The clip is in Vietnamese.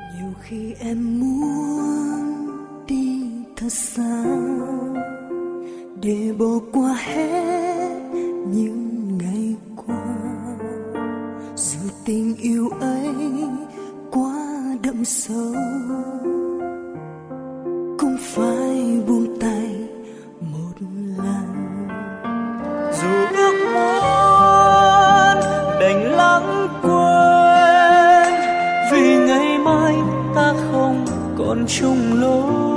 Nhiều khi em muốn đi thật xa để bỏ qua hết những ngày qua, dù tình yêu ấy quá đậm sâu, cũng phải buông tay một lần. Dù ước muốn đành lãng quên, vì ngày mai ta không còn chung lối.